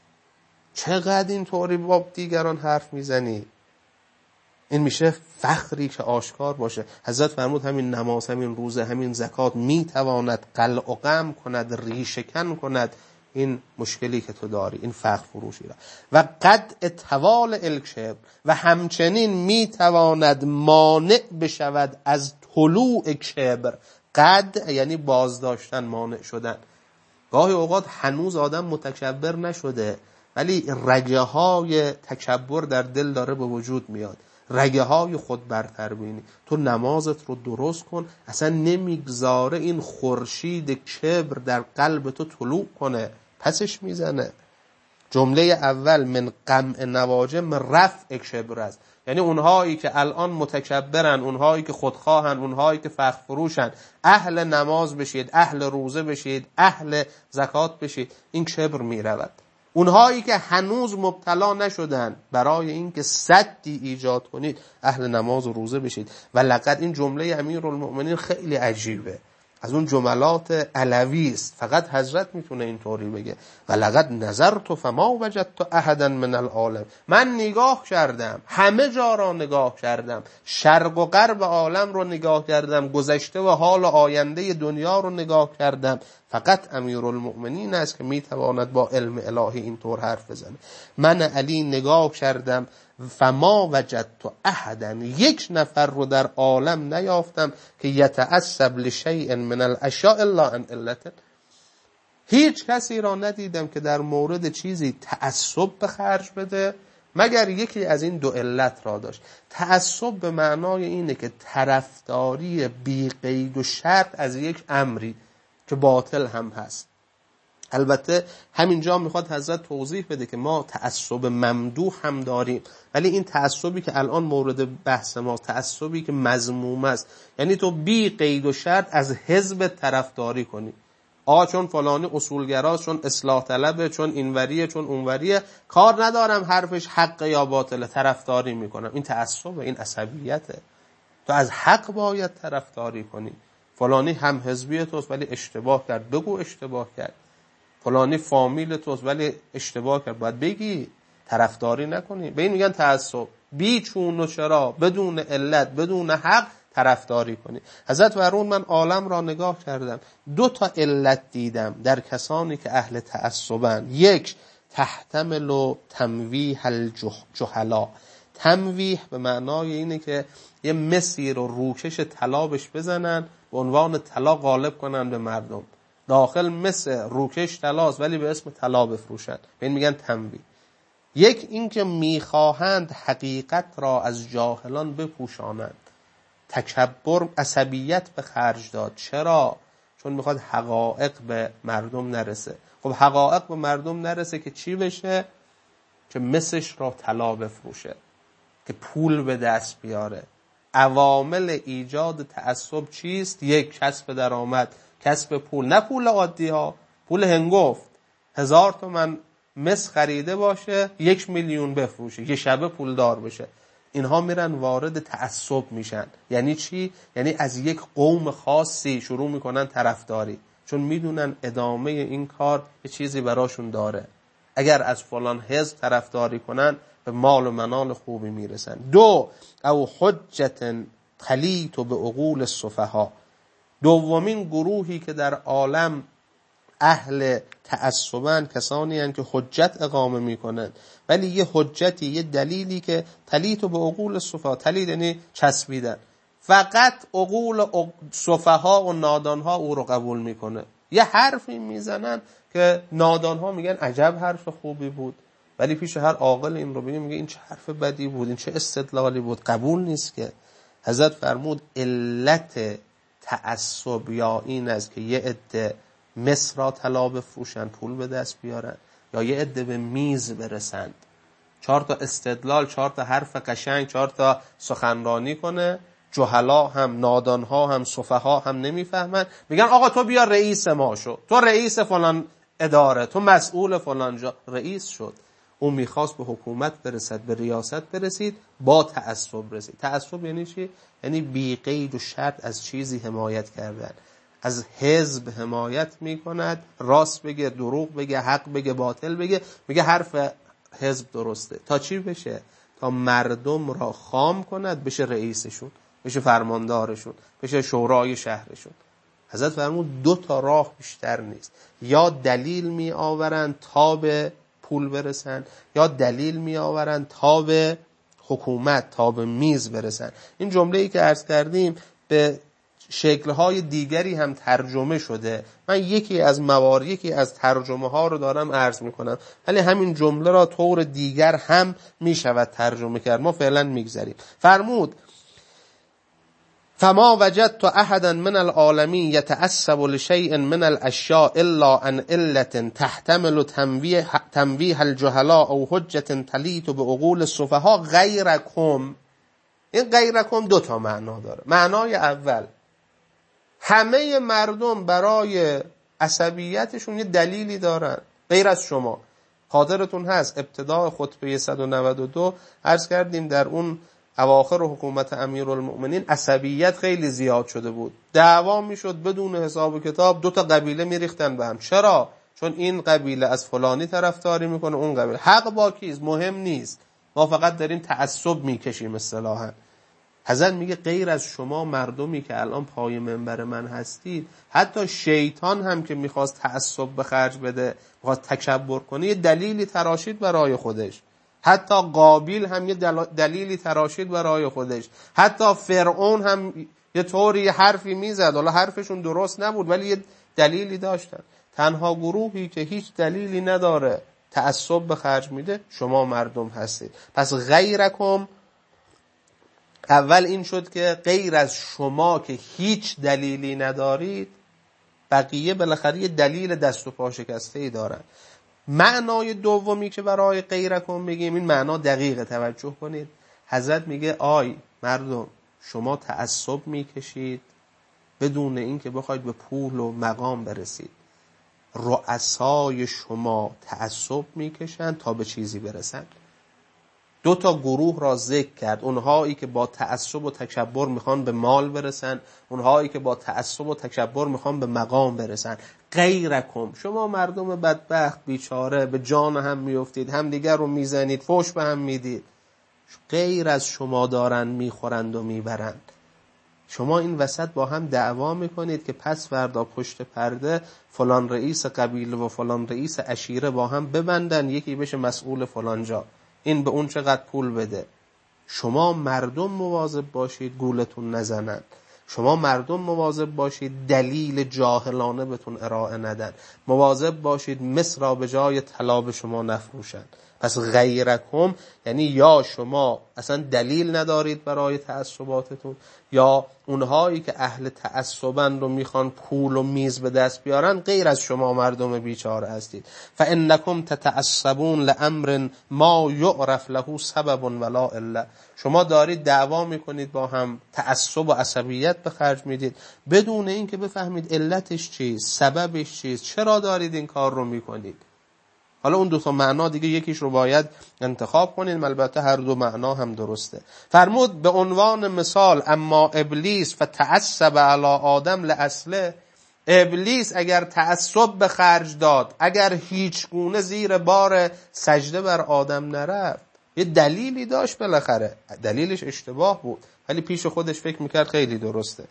چقدر این طوری با دیگران حرف میزنی. این میشه فخری که آشکار باشه. حضرت فرمود همین نماز، همین روزه، همین زکات میتواند قلع و قم کند، ریشکن کند این مشکلی که تو داری، این فخر فروشی را. و قد طوال الکبر، و همچنین میتواند مانع بشود از طلوع کبر. قد یعنی بازداشتن، مانع شدن. گاهی اوقات هنوز آدم متکبر نشده ولی رگه های تکبر در دل داره به وجود میاد، رگه های خود برتر بینی. تو نمازت رو درست کن، اصلا نمیگذاره این خورشید کبر در قلب تو طلوع کنه، پسش میزنه. جمله اول من قمع نواجم رفع کبر است، یعنی اونهایی که الان متکبرن، اونهایی که خودخواهن، اونهایی که فخر فروشن، اهل نماز بشید، اهل روزه بشید، اهل زکات بشید، این کبر میرود. اونهایی که هنوز مبتلا نشدن، برای اینکه سدی ایجاد کنید اهل نماز و روزه بشید. و لقد، این جمله امیرالمؤمنین خیلی عجیبه، از اون جملات علوی است، فقط حضرت میتونه اینطوری بگه. و لقد نظرت فما وجدت احدا من العالم، من نگاه کردم، همه جا را نگاه کردم، شرق و غرب عالم رو نگاه کردم، گذشته و حال آینده دنیا رو نگاه کردم، فقط امیرالمؤمنین است که میتواند با علم الهی اینطور حرف بزنه. من علی نگاه کردم، فما وجدت احدا، یک نفر رو در عالم نیافتم که یتعصب لشیء من الاشیاء الا ان علت، هیچ کسی را ندیدم که در مورد چیزی تعصب به خرج بده مگر یکی از این دو علت را داشت. تعصب به معنای اینه که طرفداری بی قید و شرط از یک امری که باطل هم هست. البته همینجا میخواد حضرت توضیح بده که ما تعصب ممدوح هم داریم، ولی این تعصبی که الان مورد بحث ما، تعصبی که مذموم است، یعنی تو بی قید و شرط از حزب طرفداری کنی، آ چون فلانی اصولگراست، چون اصلاح طلبه، چون اینوریه، چون اونوریه، کار ندارم حرفش حق یا باطله، طرفداری میکنم. این تعصبه، این عصبیته. تو از حق باید طرفداری کنی. فلانی هم حزبی توست ولی اشتباه کرد، بگو اشتباه کرد. فلانی فامیل توست ولی اشتباه کرد، باید بگی، طرفداری نکنی. به این میگن تعصب، بی چون و چرا، بدون علت، بدون حق طرفداری کنی. حضرت فرمود من عالم را نگاه کردم، دو تا علت دیدم در کسانی که اهل تعصبن. یک، تحتمل و تمویح الجهلا. تمویح به معنای اینه که یه مسیر و روکش طلا بهش بزنن، به عنوان طلا غالب کنن به مردم. داخل مثل روکش طلاست ولی به اسم طلا بفروشن، به این میگن تمویح. یک، این که میخواهند حقیقت را از جاهلان بپوشانند. تکبر، عصبیت به خرج داد. چرا؟ چون میخواد حقایق به مردم نرسه. خب حقایق به مردم نرسه که چی بشه؟ که مسش را طلا بفروشه، که پول به دست بیاره. عوامل ایجاد تعصب چیست؟ یک، کسب درآمد، کسب پول، نه پول عادی ها، پول هنگفت. هزار تومن مس خریده باشه، یک میلیون بفروشه، یه شبه پول دار بشه. اینها میرن وارد تعصب میشن. یعنی چی؟ یعنی از یک قوم خاصی شروع میکنن طرفداری، چون میدونن ادامه این کار یه چیزی براشون داره. اگر از فلان حزب طرفداری کنن به مال و منال خوبی میرسن. دو، او حجت خلیط به عقول السفها. دومین گروهی که در عالم اهل تعصبن کسانی هستند که حجت اقامه میکنن، ولی یه حجتی، یه دلیلی که تلیت به عقول السفها، تلیت یعنی چسبیدن، فقط عقول سفها و نادانها او رو قبول میکنه. یه حرفی میزنن که نادانها میگن عجب حرف خوبی بود، ولی پیش هر عاقل این رو بگه میگه این چه حرف بدی بود، این چه استدلالی بود، قبول نیست. که حضرت فرمود علت تعصب یا این است که یه عده مس را طلا بفروشن، پول به دست بیارن، یا یه عده به میز برسند، چهار تا استدلال، چهار تا حرف قشنگ، چهار تا سخنرانی کنه، جهلا هم، نادانها هم، سفها هم نمیفهمن، میگن آقا تو بیا رئیس ما شو، تو رئیس فلان اداره، تو مسئول فلان جا. رئیس شد. اون میخواست به حکومت برسد، به ریاست برسید، با تعصب رسید. تعصب یعنی چی؟ یعنی بی قید و شرط از چیزی حمایت کردن. از حزب حمایت میکند، راست بگه، دروغ بگه، حق بگه، باطل بگه، میگه حرف حزب درسته. تا چی بشه؟ تا مردم را خام کند، بشه رئیسشون، بشه فرماندارشون، بشه شورای شهرشون. حضرت فرمود دو تا راه بیشتر نیست، یا دلیل می آورن تا به پول برسن، یا دلیل می آورن تا به حکومت، تا به میز برسن. این جمله‌ای که عرض کردیم به شکل‌های دیگری هم ترجمه شده. من یکی از موارد یکی از ترجمه ها رو دارم عرض میکنم، ولی همین جمله را طور دیگر هم میشود ترجمه کرد. ما فعلا میگذریم. فرمود فما وجدت احدا من العالمین یتعصب لشیء من الاشیاء الا عن علة تحتمل تنویه تنویه الجهلاء او حجة تلیت بعقول السفهاء غیرکم. این غیرکم دو تا معنا داره. معنای اول، همه مردم برای عصبیتشون یه دلیلی دارن غیر از شما. خاطرتون هست ابتدای خطبه صد و نود و دو عرض کردیم در اون اواخر حکومت امیرالمؤمنین عصبیت خیلی زیاد شده بود. دعوا میشد بدون حساب و کتاب، دو تا قبیله میریختن به هم. چرا؟ چون این قبیله از فلانی طرفداری میکنه، اون قبیله. حق با کیست؟ مهم نیست، ما فقط داریم تعصب میکشیم اصطلاحاً. حضرت میگه غیر از شما مردمی که الان پای منبر من هستید، حتی شیطان هم که میخواست تعصب به خرج بده، میخواست تکبر کنه، یه دلیلی تراشید برای خودش. حتی قابیل هم یه دلیلی تراشید برای خودش. حتی فرعون هم یه طوری یه حرفی میزد، حالا حرفشون درست نبود ولی یه دلیلی داشتن. تنها گروهی که هیچ دلیلی نداره تعصب به خرج میده شما مردم هستید. پس غیرکم، اول این شد که غیر از شما که هیچ دلیلی ندارید، بقیه بالاخره یه دلیل دست و پا شکسته‌ای دارن. معنای دومی که برای غیرکم میگیم، این معنا دقیقه، توجه کنید. حضرت میگه آی مردم، شما تعصب میکشید بدون اینکه بخواید به پول و مقام برسید. رؤسای شما تعصب میکشن تا به چیزی برسن. دو تا گروه را ذکر کرد، اونهایی که با تعصب و تکبر میخوان به مال برسن، اونهایی که با تعصب و تکبر میخوان به مقام برسن. غیرکم، شما مردم بدبخت بیچاره به جان هم میافتید، هم دیگر رو میزنید، فحش به هم میدید. غیر از شما دارن میخورند و میبرند. شما این وسط با هم دعوا میکنید که پس فردا پشت پرده فلان رئیس قبیله و فلان رئیس عشیره با هم ببندن، یکی بشه مسئول فلان جا، این به اون چقدر پول بده. شما مردم مواظب باشید گولتون نزنن. شما مردم مواظب باشید دلیل جاهلانه بهتون ارائه ندن. مواظب باشید مس را به جای طلا به شما نفروشن. پس غیرکم یعنی یا شما اصلا دلیل ندارید برای تعصباتتون، یا اونهایی که اهل تعصبن رو میخوان پول و میز به دست بیارن، غیر از شما مردم بیچاره هستید. فانکم تتعصبون لامر ما یعرف له سبب ولا عله. شما دارید دعوا میکنید با هم، تعصب و عصبیت به خرج میدید بدون اینکه بفهمید علتش چیست، سببش چیست، چرا دارید این کار رو میکنید. حالا اون دو تا معنا دیگه یکیش رو باید انتخاب کنید، البته هر دو معنا هم درسته. فرمود به عنوان مثال اما ابلیس فتعصب علی آدم لاصله. ابلیس اگر تعصب به خرج داد، اگر هیچ گونه زیر بار سجده بر آدم نرفت، یه دلیلی داشت بالاخره، دلیلش اشتباه بود ولی پیش خودش فکر میکرد خیلی درسته.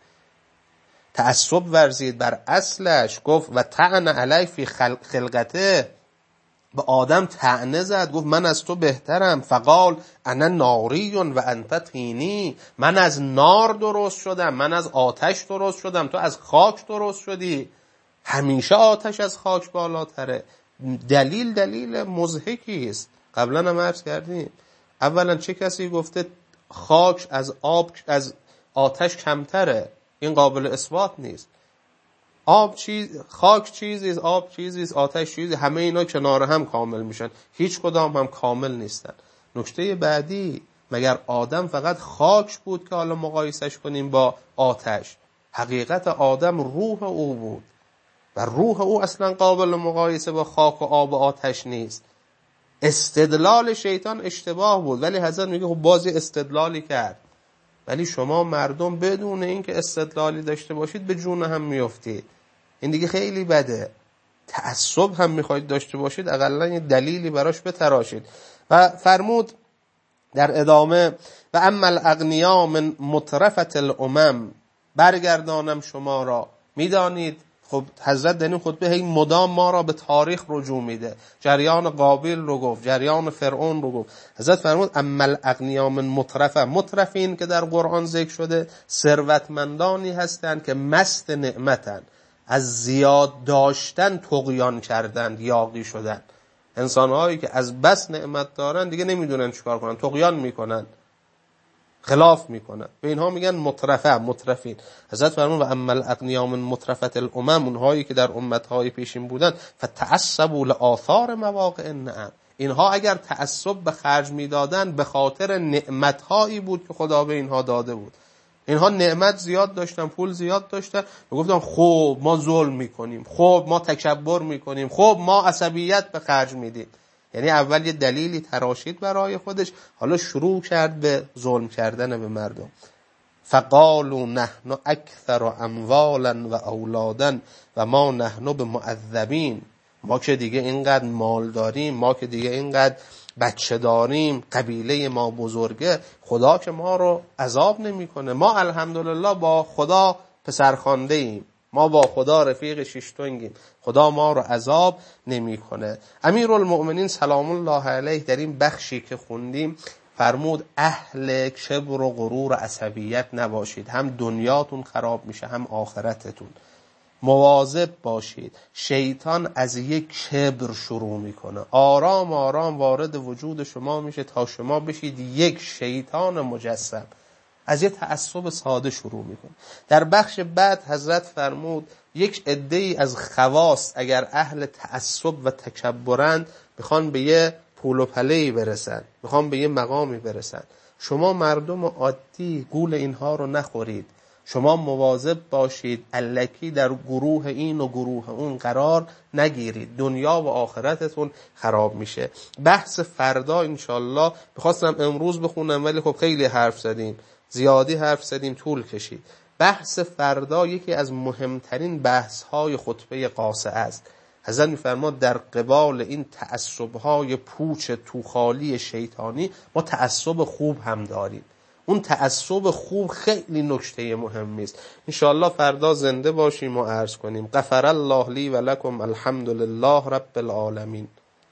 تعصب ورزید بر اصلش، گفت و طعن علی فی خلقته، به آدم طعنه زد، گفت من از تو بهترم. فقال انا ناری و انت طینی، من از نار درست شدم، من از آتش درست شدم، تو از خاک درست شدی. همیشه آتش از خاک بالاتره. دلیل دلیل مضحکی است. قبلا هم عرض کردیم اولا چه کسی گفته خاک از آب از آتش کمتره؟ این قابل اثبات نیست. آب چیز، خاک چیزی است، آب چیزی است، آتش چیزی، همه اینا کنار هم کامل میشن، هیچ کدام هم کامل نیستن. نکته بعدی، مگر آدم فقط خاک بود که حالا مقایسش کنیم با آتش؟ حقیقت آدم روح او بود و روح او اصلا قابل مقایسه با خاک و آب و آتش نیست. استدلال شیطان اشتباه بود ولی حضرت میگه خب بازی استدلالی کرد. ولی شما مردم بدون اینکه استدلالی داشته باشید به جون هم میافتید. این دیگه خیلی بده. تعصب هم میخواید داشته باشید اقلا یه دلیلی براش بتراشید. و فرمود در ادامه و اما الاغنیا من مترفت الامم، برگردانم شما را. میدانید خب حضرت در این خطبه هی مدام ما را به تاریخ رجوع میده. جریان قابیل رو گفت، جریان فرعون رو گفت. حضرت فرمود اما الاغنیا من مترفه. مترفین که در قرآن ذکر شده ثروتمندانی هستند که مست نعمتن، از زیاد داشتن طغیان کردند، یاغی شدن. انسانهایی که از بس نعمت دارن دیگه نمیدونن چیکار کنن، طغیان میکنن، خلاف میکنن. به اینها میگن مترفه، مترفین. حضرت فرمود و اما الاغنیا من مترفت الامم، اونهایی که در امتهای پیشین بودن فتعصبوا لآثار مواقع النعم، اینها اگر تعصب به خرج میدادن به خاطر نعمتهایی بود که خدا به اینها داده بود. اینها نعمت زیاد داشتن، پول زیاد داشتن، میگفتن خب ما ظلم میکنیم، خب ما تکبر میکنیم، خب ما عصبیت به خرج میدیم. یعنی اول یه دلیلی تراشید برای خودش، حالا شروع کرد به ظلم کردن به مردم. فقالوا نحن اکثر اموالا و اولادا و ما نحن بمعذبین. ما که دیگه اینقدر مال داریم، ما که دیگه اینقدر بچه داریم، قبیله ما بزرگه، خدا که ما رو عذاب نمیکنه. ما الحمدلله با خدا پسرخوانده ایم، ما با خدا رفیق شیشتونگیم، خدا ما رو عذاب نمیکنه. امیرالمؤمنین سلام الله علیه در این بخشی که خوندیم فرمود اهل کبر و غرور و عصبیت نباشید، هم دنیاتون خراب میشه هم آخرتتون. مواظب باشید، شیطان از یک کبر شروع میکنه، آرام آرام وارد وجود شما میشه تا شما بشید یک شیطان مجسم. از یک تعصب ساده شروع میکنه. در بخش بعد حضرت فرمود یک عده‌ای از خواص اگر اهل تعصب و تکبرند بخوان به یه پول و پله‌ای برسن، بخوان به یه مقامی برسن، شما مردم عادی گول اینها رو نخورید. شما مواظب باشید الکی در گروه این و گروه اون قرار نگیرید، دنیا و آخرتتون خراب میشه. بحث فردا انشالله بخواستم امروز بخونم ولی خب خیلی حرف زدیم، زیادی حرف زدیم، طول کشید. بحث فردا یکی از مهمترین بحث‌های خطبه قاصعه است. حضرت می‌فرماد در قبال این تعصب‌های پوچ توخالی شیطانی ما تعصب خوب هم داریم. اون تعصب خوب خیلی نکته مهمی است. انشاءالله فردا زنده باشیم و عرض کنیم غفر الله لی و لکم الحمد لله رب العالمین.